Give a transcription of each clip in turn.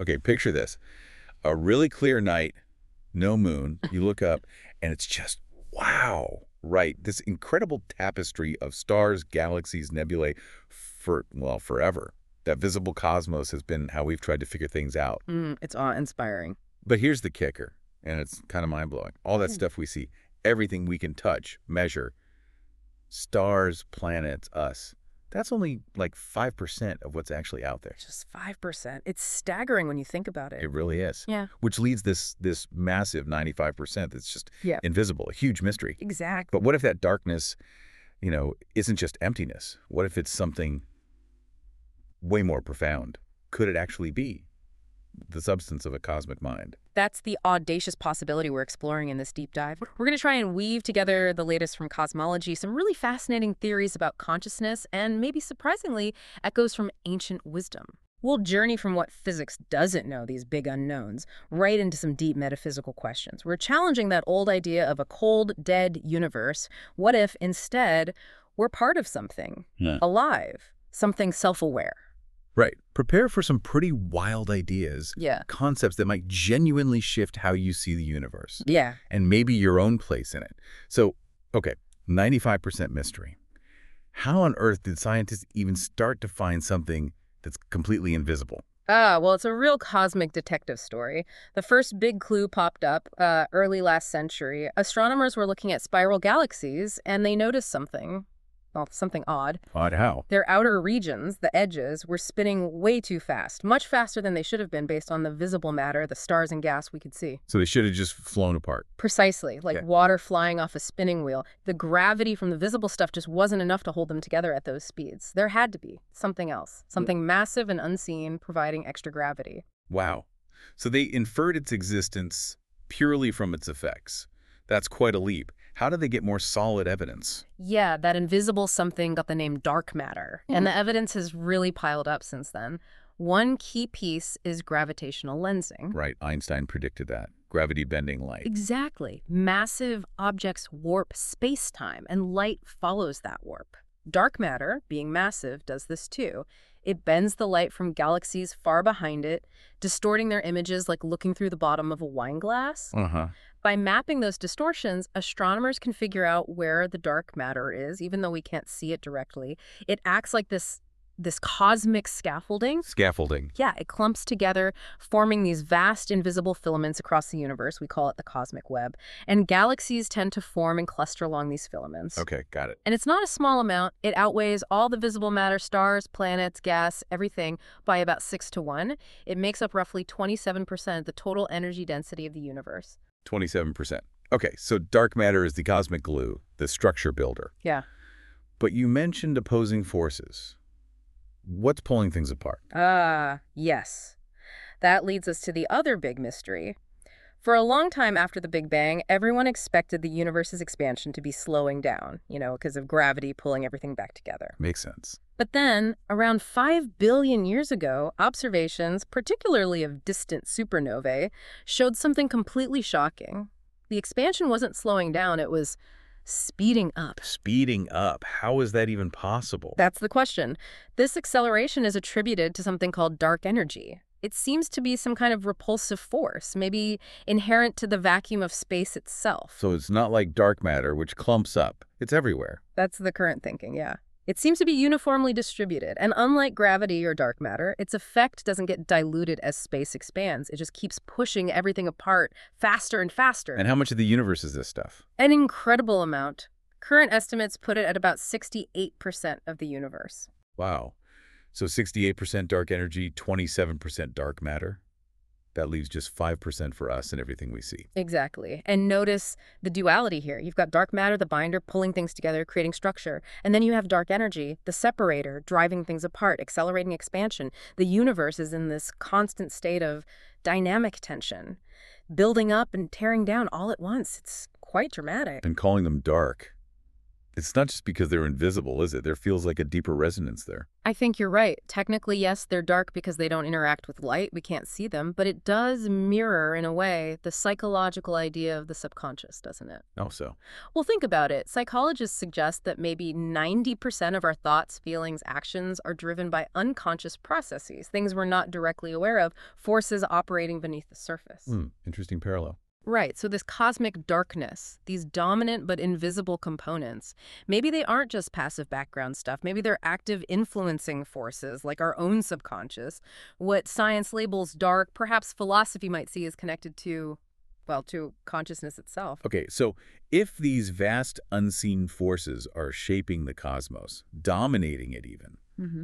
Okay, picture this. A really clear night, no moon. You look up, and it's just, wow, right? This incredible tapestry of stars, galaxies, nebulae for, well, forever. That visible cosmos has been how we've tried to figure things out. It's awe-inspiring. But here's the kicker, and it's kind of mind-blowing. All that Hmm. stuff we see, everything we can touch, measure, stars, planets, us, that's only like 5% of what's actually out there. Just 5%. It's staggering when you think about it. It really is. Yeah. Which leads this massive 95% that's just Yeah. invisible, a huge mystery. Exactly. But what if that darkness, isn't just emptiness? What if it's something way more profound? Could it actually be the substance of a cosmic mind? That's the audacious possibility we're exploring in this deep dive. We're going to try and weave together the latest from cosmology, some really fascinating theories about consciousness, and maybe surprisingly, echoes from ancient wisdom. We'll journey from what physics doesn't know, these big unknowns, right into some deep metaphysical questions. We're challenging that old idea of a cold, dead universe. What if, instead, we're part of something alive, something self-aware? Right. Prepare for some pretty wild ideas, Yeah. concepts that might genuinely shift how you see the universe, Yeah. and maybe your own place in it. So, okay, 95% mystery. How on earth did scientists even start to find something that's completely invisible? Well, it's a real cosmic detective story. The first big clue popped up early last century. Astronomers were looking at spiral galaxies, and they noticed something. Well, something odd. Odd how? Their outer regions, the edges, were spinning way too fast, much faster than they should have been based on the visible matter, the stars and gas we could see. So they should have just flown apart. Precisely, like Yeah. water flying off a spinning wheel. The gravity from the visible stuff just wasn't enough to hold them together at those speeds. There had to be something else, something massive and unseen, providing extra gravity. Wow. So they inferred its existence purely from its effects. That's quite a leap. How do they get more solid evidence? Yeah, that invisible something got the name dark matter, and the evidence has really piled up since then. One key piece is gravitational lensing. Right, Einstein predicted that. Gravity bending light. Exactly. Massive objects warp space-time, and light follows that warp. Dark matter, being massive, does this too. It bends the light from galaxies far behind it, distorting their images like looking through the bottom of a wine glass. Uh-huh. By mapping those distortions, astronomers can figure out where the dark matter is, even though we can't see it directly. It acts like this cosmic scaffolding. Scaffolding. Yeah, it clumps together, forming these vast invisible filaments across the universe. We call it the cosmic web. And galaxies tend to form and cluster along these filaments. Okay, got it. And it's not a small amount. It outweighs all the visible matter, stars, planets, gas, everything, by about 6-to-1. It makes up roughly 27% of the total energy density of the universe. 27%. Okay, so dark matter is the cosmic glue, the structure builder. Yeah. But you mentioned opposing forces. What's pulling things apart? Yes. That leads us to the other big mystery. For a long time after the Big Bang, everyone expected the universe's expansion to be slowing down, because of gravity pulling everything back together. Makes sense. But then, around 5 billion years ago, observations, particularly of distant supernovae, showed something completely shocking. The expansion wasn't slowing down, it was speeding up. Speeding up. How is that even possible? That's the question. This acceleration is attributed to something called dark energy. It seems to be some kind of repulsive force, maybe inherent to the vacuum of space itself. So it's not like dark matter, which clumps up. It's everywhere. That's the current thinking, yeah. It seems to be uniformly distributed, and unlike gravity or dark matter, its effect doesn't get diluted as space expands. It just keeps pushing everything apart faster and faster. And how much of the universe is this stuff? An incredible amount. Current estimates put it at about 68% of the universe. Wow. So 68% dark energy, 27% dark matter. That leaves just 5% for us and everything we see. Exactly. And notice the duality here. You've got dark matter, the binder, pulling things together, creating structure. And then you have dark energy, the separator, driving things apart, accelerating expansion. The universe is in this constant state of dynamic tension, building up and tearing down all at once. It's quite dramatic. And calling them dark. It's not just because they're invisible, is it? There feels like a deeper resonance there. I think you're right. Technically, yes, they're dark because they don't interact with light. We can't see them, but it does mirror, in a way, the psychological idea of the subconscious, doesn't it? Oh, so. Well, think about it. Psychologists suggest that maybe 90% of our thoughts, feelings, actions are driven by unconscious processes, things we're not directly aware of, forces operating beneath the surface. Interesting parallel. Right, so this cosmic darkness, these dominant but invisible components, maybe they aren't just passive background stuff. Maybe they're active influencing forces like our own subconscious. What science labels dark, perhaps philosophy might see as connected to, well, to consciousness itself. Okay, so if these vast unseen forces are shaping the cosmos, dominating it even,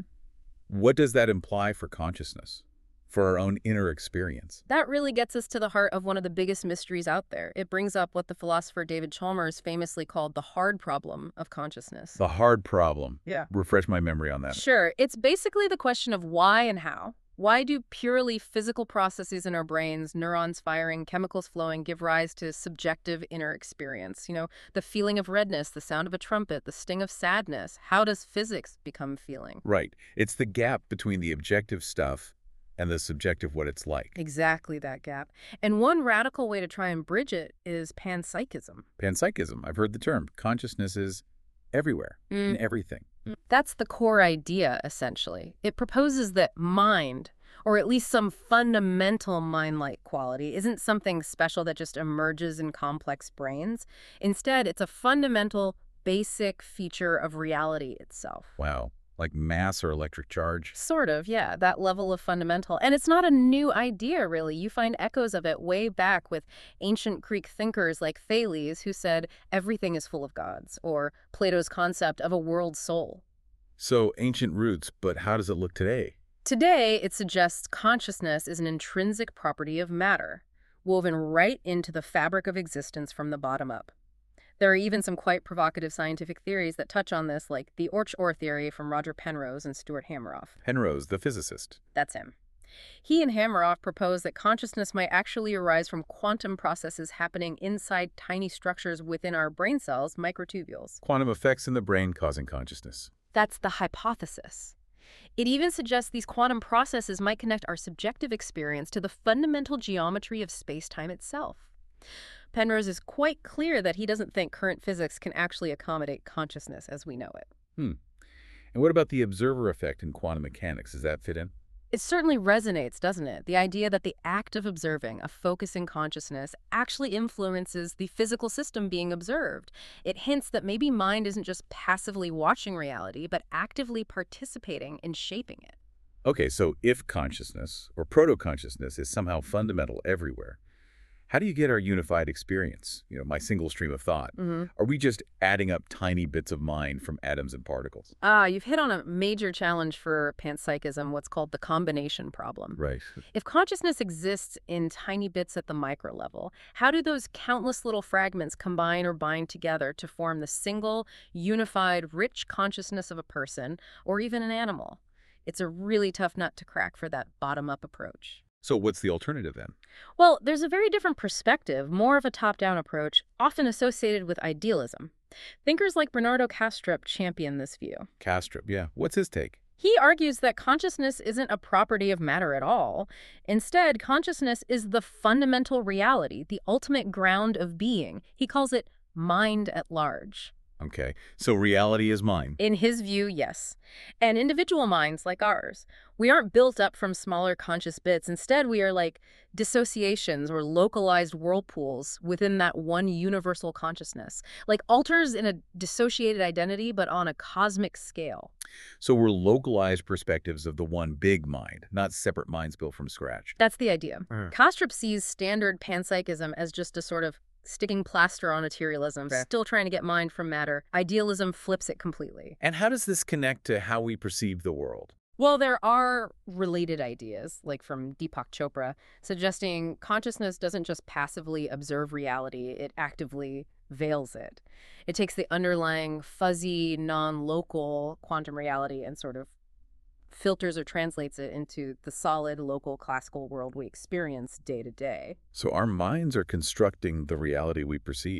what does that imply for consciousness, for our own inner experience? That really gets us to the heart of one of the biggest mysteries out there. It brings up what the philosopher David Chalmers famously called the hard problem of consciousness. The hard problem. Yeah. Refresh my memory on that. Sure. It's basically the question of why and how. Why do purely physical processes in our brains, neurons firing, chemicals flowing, give rise to subjective inner experience? You know, the feeling of redness, the sound of a trumpet, the sting of sadness. How does physics become feeling? Right. It's the gap between the objective stuff and the subjective what it's like. Exactly that gap. And one radical way to try and bridge it is panpsychism. Panpsychism, I've heard the term. Consciousness is everywhere, in everything. That's the core idea, essentially. It proposes that mind, or at least some fundamental mind-like quality, isn't something special that just emerges in complex brains. Instead, it's a fundamental, basic feature of reality itself. Wow. Like mass or electric charge? Sort of, yeah, that level of fundamental. And it's not a new idea, really. You find echoes of it way back with ancient Greek thinkers like Thales, who said everything is full of gods, or Plato's concept of a world soul. So ancient roots, but how does it look today? Today, it suggests consciousness is an intrinsic property of matter, woven right into the fabric of existence from the bottom up. There are even some quite provocative scientific theories that touch on this, like the Orch-Ore theory from Roger Penrose and Stuart Hameroff. Penrose, the physicist. That's him. He and Hameroff propose that consciousness might actually arise from quantum processes happening inside tiny structures within our brain cells, microtubules. Quantum effects in the brain causing consciousness. That's the hypothesis. It even suggests these quantum processes might connect our subjective experience to the fundamental geometry of space-time itself. Penrose is quite clear that he doesn't think current physics can actually accommodate consciousness as we know it. And what about the observer effect in quantum mechanics? Does that fit in? It certainly resonates, doesn't it? The idea that the act of observing, of focusing consciousness, actually influences the physical system being observed. It hints that maybe mind isn't just passively watching reality, but actively participating in shaping it. Okay, so if consciousness, or proto-consciousness, is somehow fundamental everywhere, how do you get our unified experience? You know, my single stream of thought. Are we just adding up tiny bits of mind from atoms and particles? You've hit on a major challenge for panpsychism, what's called the combination problem. Right. If consciousness exists in tiny bits at the micro level, how do those countless little fragments combine or bind together to form the single, unified, rich consciousness of a person or even an animal? It's a really tough nut to crack for that bottom-up approach. So what's the alternative then? Well, there's a very different perspective, more of a top-down approach, often associated with idealism. Thinkers like Bernardo Kastrup champion this view. Kastrup, yeah. What's his take? He argues that consciousness isn't a property of matter at all. Instead, consciousness is the fundamental reality, the ultimate ground of being. He calls it mind at large. Okay, so reality is mine. In his view, yes. And individual minds like ours, we aren't built up from smaller conscious bits. Instead, we are like dissociations or localized whirlpools within that one universal consciousness, like alters in a dissociated identity, but on a cosmic scale. So we're localized perspectives of the one big mind, not separate minds built from scratch. That's the idea. Kastrup sees standard panpsychism as just a sort of sticking plaster on materialism, still trying to get mind from matter. Idealism flips it completely. And how does this connect to how we perceive the world? Well, there are related ideas, like from Deepak Chopra, suggesting consciousness doesn't just passively observe reality, it actively veils it. It takes the underlying fuzzy, non-local quantum reality and sort of filters or translates it into the solid, local, classical world we experience day to day. So our minds are constructing the reality we perceive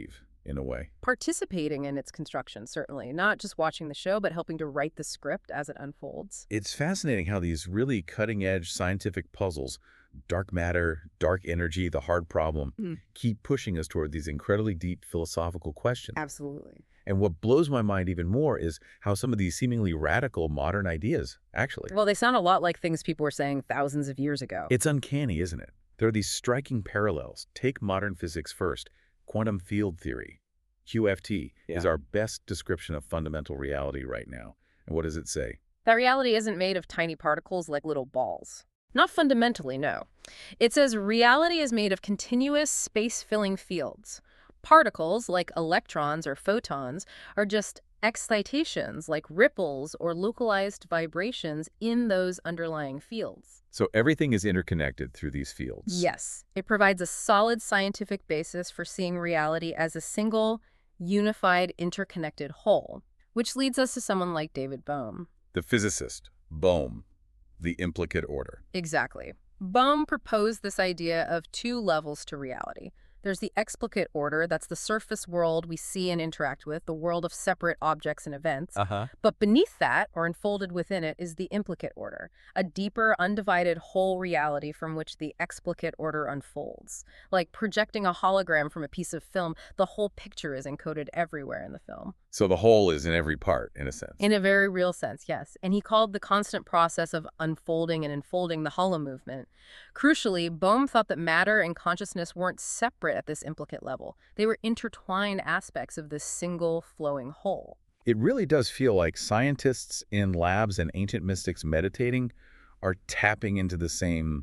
in a way. Participating in its construction, certainly. Not just watching the show, but helping to write the script as it unfolds. It's fascinating how these really cutting-edge scientific puzzles, dark matter, dark energy, the hard problem, keep pushing us toward these incredibly deep philosophical questions. Absolutely. And what blows my mind even more is how some of these seemingly radical modern ideas, actually. Well, they sound a lot like things people were saying thousands of years ago. It's uncanny, isn't it? There are these striking parallels. Take modern physics first. Quantum field theory, QFT, is our best description of fundamental reality right now. And what does it say? That reality isn't made of tiny particles like little balls. Not fundamentally, no. It says reality is made of continuous space-filling fields. Particles, like electrons or photons, are just excitations, like ripples or localized vibrations in those underlying fields. So everything is interconnected through these fields. Yes, it provides a solid scientific basis for seeing reality as a single, unified, interconnected whole, which leads us to someone like David Bohm. The physicist, Bohm, the implicate order. Exactly. Bohm proposed this idea of two levels to reality. There's the explicate order, that's the surface world we see and interact with, the world of separate objects and events. But beneath that, or enfolded within it, is the implicate order, a deeper, undivided whole reality from which the explicate order unfolds. Like projecting a hologram from a piece of film, the whole picture is encoded everywhere in the film. So the whole is in every part, in a sense. In a very real sense, yes. And he called the constant process of unfolding and enfolding the hollow movement. Crucially, Bohm thought that matter and consciousness weren't separate at this implicate level. They were intertwined aspects of this single flowing whole. It really does feel like scientists in labs and ancient mystics meditating are tapping into the same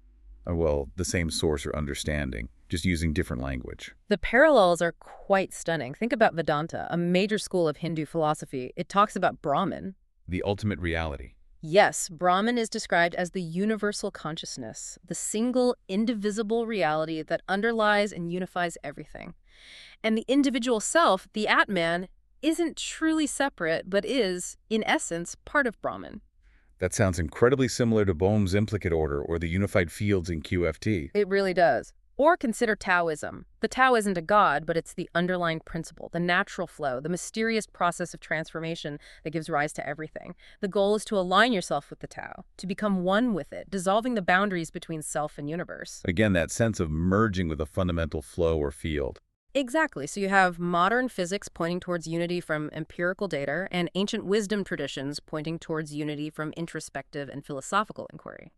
source or understanding, just using different language. The parallels are quite stunning. Think about Vedanta, a major school of Hindu philosophy. It talks about Brahman. The ultimate reality. Yes, Brahman is described as the universal consciousness, the single, indivisible reality that underlies and unifies everything. And the individual self, the Atman, isn't truly separate, but is, in essence, part of Brahman. That sounds incredibly similar to Bohm's implicate order or the unified fields in QFT. It really does. Or consider Taoism. The Tao isn't a god, but it's the underlying principle, the natural flow, the mysterious process of transformation that gives rise to everything. The goal is to align yourself with the Tao, to become one with it, dissolving the boundaries between self and universe. Again, that sense of merging with a fundamental flow or field. Exactly. So you have modern physics pointing towards unity from empirical data and ancient wisdom traditions pointing towards unity from introspective and philosophical inquiry.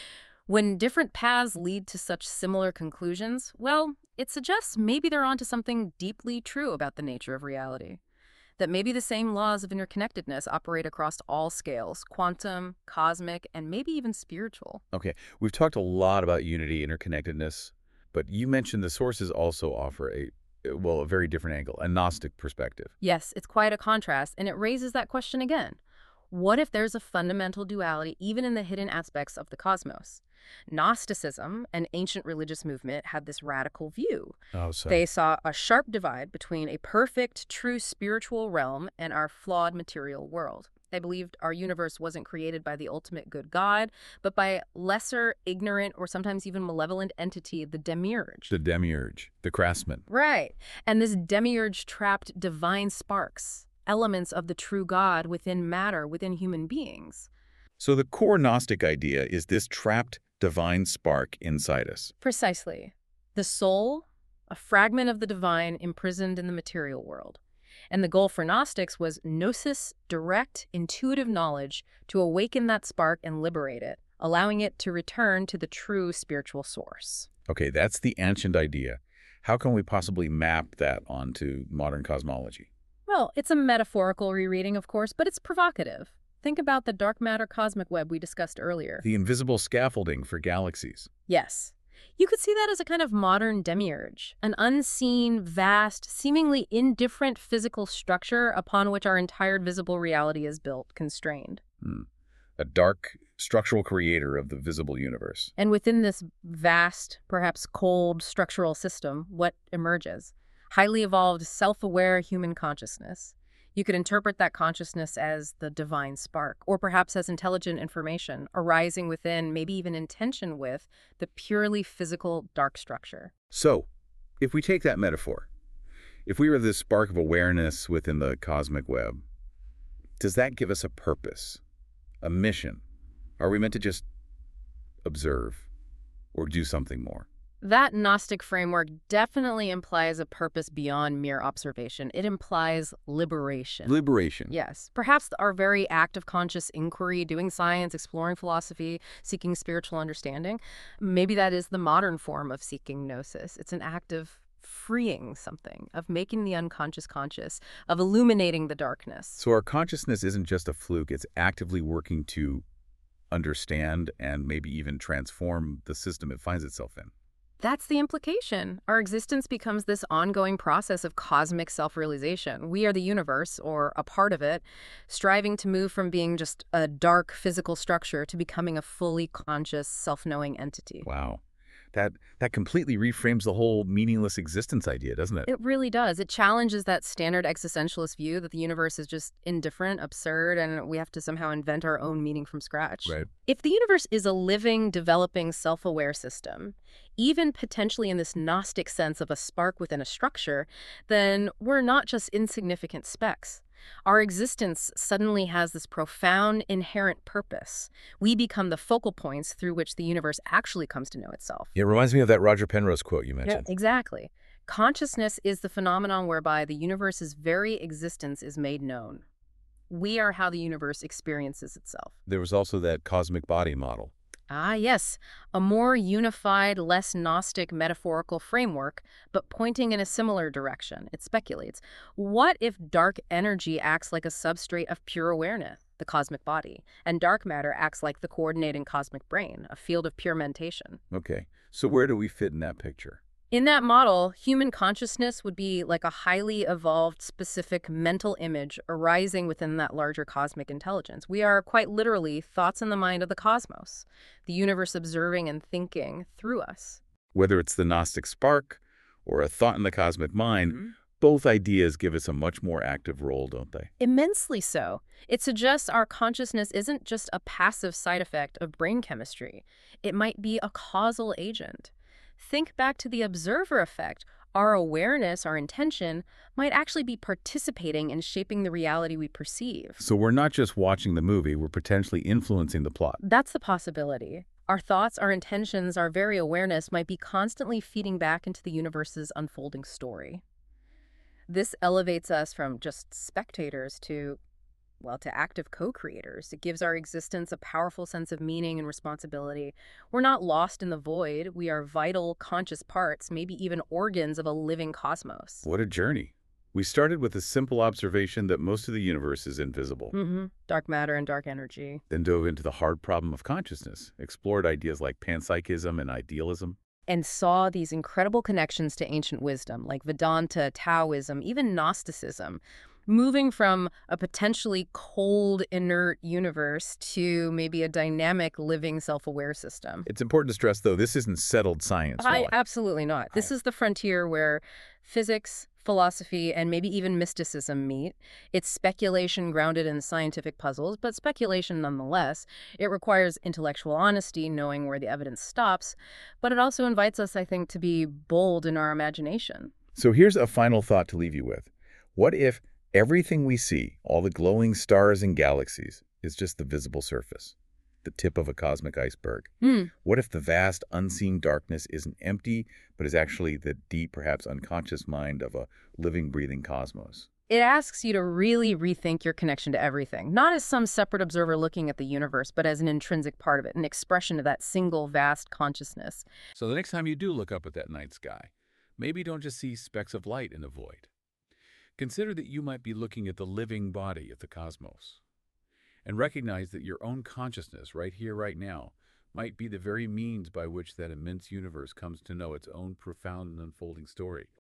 When different paths lead to such similar conclusions, well, it suggests maybe they're onto something deeply true about the nature of reality. That maybe the same laws of interconnectedness operate across all scales, quantum, cosmic, and maybe even spiritual. Okay, we've talked a lot about unity, interconnectedness, but you mentioned the sources also offer a very different angle, a Gnostic perspective. Yes, it's quite a contrast, and it raises that question again. What if there's a fundamental duality even in the hidden aspects of the cosmos? Gnosticism, an ancient religious movement, had this radical view. They saw a sharp divide between a perfect, true spiritual realm and our flawed material world. They believed our universe wasn't created by the ultimate good God, but by lesser, ignorant, or sometimes even malevolent entity, the demiurge. The demiurge, the craftsman. Right. And this demiurge trapped divine sparks, elements of the true God within matter, within human beings. So the core Gnostic idea is this trapped divine spark inside us. Precisely. The soul, a fragment of the divine imprisoned in the material world. And the goal for Gnostics was gnosis, direct, intuitive knowledge, to awaken that spark and liberate it, allowing it to return to the true spiritual source. Okay, that's the ancient idea. How can we possibly map that onto modern cosmology? Well, it's a metaphorical rereading, of course, but it's provocative. Think about the dark matter cosmic web we discussed earlier. The invisible scaffolding for galaxies. Yes. You could see that as a kind of modern demiurge, an unseen, vast, seemingly indifferent physical structure upon which our entire visible reality is built, constrained. A dark structural creator of the visible universe. And within this vast, perhaps cold, structural system, what emerges? Highly evolved, self-aware human consciousness. You could interpret that consciousness as the divine spark, or perhaps as intelligent information arising within, maybe even in tension with, the purely physical dark structure. So, if we take that metaphor, If we were this spark of awareness within the cosmic web, does that give us a purpose, a mission? Are we meant to just observe or do something more? That Gnostic framework definitely implies a purpose beyond mere observation. It implies liberation. Liberation. Yes, perhaps our very act of conscious inquiry, doing science, exploring philosophy, seeking spiritual understanding, maybe that is the modern form of seeking gnosis. It's an act of freeing something, of making the unconscious conscious, of illuminating the darkness. So our consciousness isn't just a fluke, it's actively working to understand and maybe even transform the system it finds itself in. That's the implication. Our existence becomes this ongoing process of cosmic self-realization. We are the universe, or a part of it, striving to move from being just a dark physical structure to becoming a fully conscious, self-knowing entity. Wow. That completely reframes the whole meaningless existence idea, doesn't it? It really does. It challenges that standard existentialist view that the universe is just indifferent, absurd, and we have to somehow invent our own meaning from scratch. Right. If the universe is a living, developing, self-aware system, even potentially in this Gnostic sense of a spark within a structure, then we're not just insignificant specks. Our existence suddenly has this profound inherent purpose. We become the focal points through which the universe actually comes to know itself. It reminds me of that Roger Penrose quote you mentioned. Exactly. Consciousness is the phenomenon whereby the universe's very existence is made known. We are how the universe experiences itself. There was also that cosmic body model. Ah, yes, a more unified, less Gnostic metaphorical framework, but pointing in a similar direction. It speculates, what if dark energy acts like a substrate of pure awareness, the cosmic body, and dark matter acts like the coordinating cosmic brain, a field of pure mentation? Okay, so where do we fit in that picture? In that model, human consciousness would be like a highly evolved, specific mental image arising within that larger cosmic intelligence. We are quite literally thoughts in the mind of the cosmos, the universe observing and thinking through us. Whether it's the Gnostic spark or a thought in the cosmic mind, both ideas give us a much more active role, don't they? Immensely so. It suggests our consciousness isn't just a passive side effect of brain chemistry. It might be a causal agent. Think back to the observer effect. Our awareness, our intention, might actually be participating in shaping the reality we perceive. So we're not just watching the movie, we're potentially influencing the plot. That's the possibility. Our thoughts, our intentions, our very awareness might be constantly feeding back into the universe's unfolding story. This elevates us from just spectators to active co-creators. It gives our existence a powerful sense of meaning and responsibility. We're not lost in the void. We are vital, conscious parts, maybe even organs of a living cosmos. What a journey. We started with a simple observation that most of the universe is invisible. Dark matter and dark energy. Then dove into the hard problem of consciousness, explored ideas like panpsychism and idealism. And saw these incredible connections to ancient wisdom, like Vedanta, Taoism, even Gnosticism, moving from a potentially cold, inert universe to maybe a dynamic, living, self-aware system. It's important to stress, though, this isn't settled science, really. Absolutely not. This is the frontier where physics, philosophy, and maybe even mysticism meet. It's speculation grounded in scientific puzzles, but speculation nonetheless. It requires intellectual honesty, knowing where the evidence stops, but it also invites us, I think, to be bold in our imagination. So here's a final thought to leave you with. What if everything we see, all the glowing stars and galaxies, is just the visible surface, the tip of a cosmic iceberg? What if the vast, unseen darkness isn't empty, but is actually the deep, perhaps unconscious mind of a living, breathing cosmos? It asks you to really rethink your connection to everything, not as some separate observer looking at the universe, but as an intrinsic part of it, an expression of that single, vast consciousness. So the next time you do look up at that night sky, maybe don't just see specks of light in the void. Consider that you might be looking at the living body of the cosmos, and recognize that your own consciousness right here, right now, might be the very means by which that immense universe comes to know its own profound and unfolding story.